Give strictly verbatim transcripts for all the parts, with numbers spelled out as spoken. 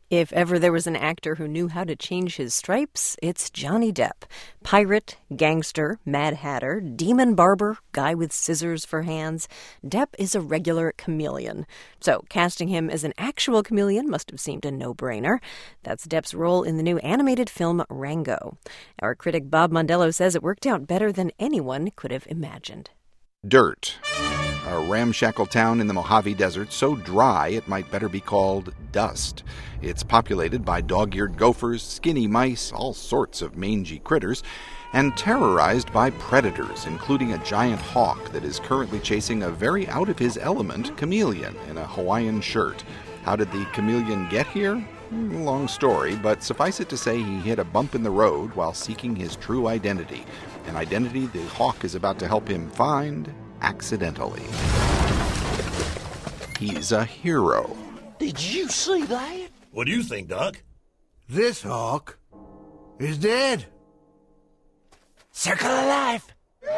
If ever there was an actor who knew how to change his stripes, it's Johnny Depp. Pirate, gangster, Mad Hatter, demon barber, guy with scissors for hands. Depp is a regular chameleon. So casting him as an actual chameleon must have seemed a no-brainer. That's Depp's role in the new animated film Rango. Our critic Bob Mondello says it worked out better than anyone could have imagined. Dirt. A ramshackle town in the Mojave Desert, so dry it might better be called dust. It's populated by dog-eared gophers, skinny mice, all sorts of mangy critters, and terrorized by predators, including a giant hawk that is currently chasing a very out-of-his-element chameleon in a Hawaiian shirt. How did the chameleon get here? Long story, but suffice it to say he hit a bump in the road while seeking his true identity, an identity the hawk is about to help him find accidentally. He's a hero. Did you see that? What do you think, Doc? This hawk is dead. Circle of life.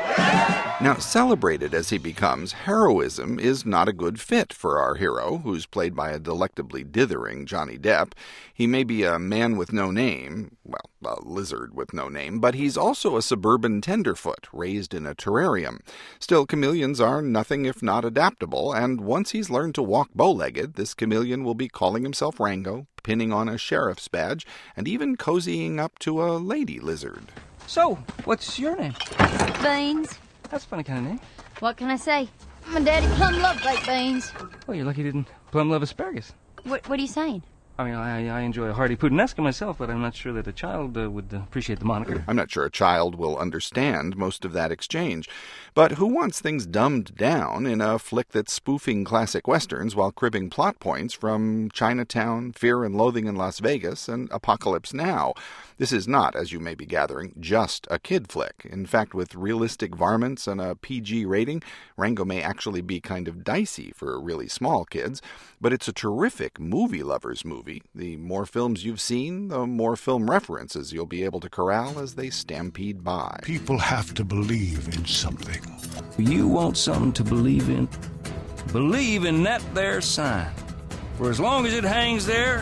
Now, celebrated as he becomes, heroism is not a good fit for our hero, who's played by a delectably dithering Johnny Depp. He may be a man with no name, well, a lizard with no name, but he's also a suburban tenderfoot raised in a terrarium. Still, chameleons are nothing if not adaptable, and once he's learned to walk bow-legged, this chameleon will be calling himself Rango, pinning on a sheriff's badge, and even cozying up to a lady lizard. So, what's your name? Beans. That's a funny kind of name. What can I say? My daddy plumb loved baked beans. Well, you're lucky he didn't plumb love asparagus. What, what are you saying? I mean, I, I enjoy a hearty puttanesca myself, but I'm not sure that a child uh, would uh, appreciate the moniker. I'm not sure a child will understand most of that exchange. But who wants things dumbed down in a flick that's spoofing classic westerns while cribbing plot points from Chinatown, Fear and Loathing in Las Vegas, and Apocalypse Now? This is not, as you may be gathering, just a kid flick. In fact, with realistic varmints and a P G rating, Rango may actually be kind of dicey for really small kids, but it's a terrific movie lovers movie. The more films you've seen, the more film references you'll be able to corral as they stampede by. People have to believe in something. You want something to believe in? Believe in that there sign. For as long as it hangs there,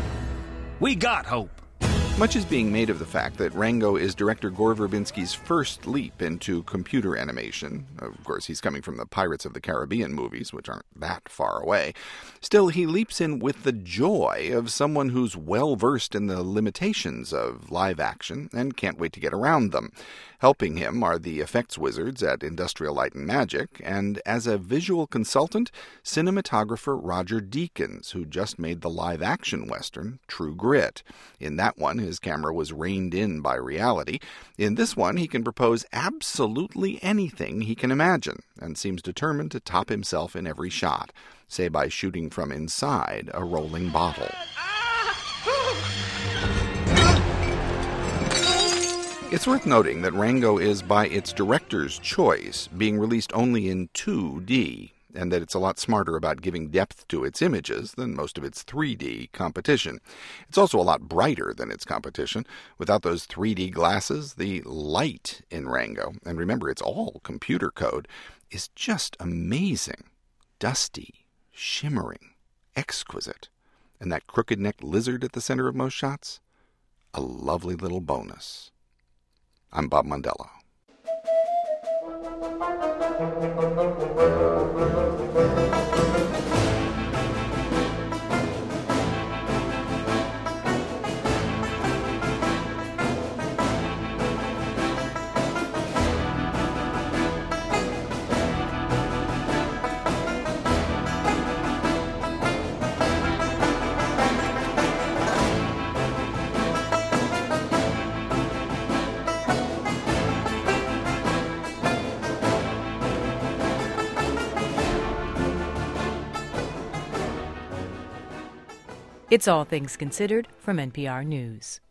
we got hope. Much is being made of the fact that Rango is director Gore Verbinski's first leap into computer animation. Of course, he's coming from the Pirates of the Caribbean movies, which aren't that far away. Still, he leaps in with the joy of someone who's well-versed in the limitations of live action and can't wait to get around them. Helping him are the effects wizards at Industrial Light and Magic, and as a visual consultant, cinematographer Roger Deakins, who just made the live-action western True Grit. In that one, his camera was reined in by reality. In this one, he can propose absolutely anything he can imagine, and seems determined to top himself in every shot, say by shooting from inside a rolling bottle. It's worth noting that Rango is, by its director's choice, being released only in two D, and that it's a lot smarter about giving depth to its images than most of its three D competition. It's also a lot brighter than its competition. Without those three D glasses, the light in Rango, and remember it's all computer code, is just amazing. Dusty, shimmering, exquisite. And that crooked-necked lizard at the center of most shots? A lovely little bonus. I'm Bob Mondello. It's All Things Considered from N P R News.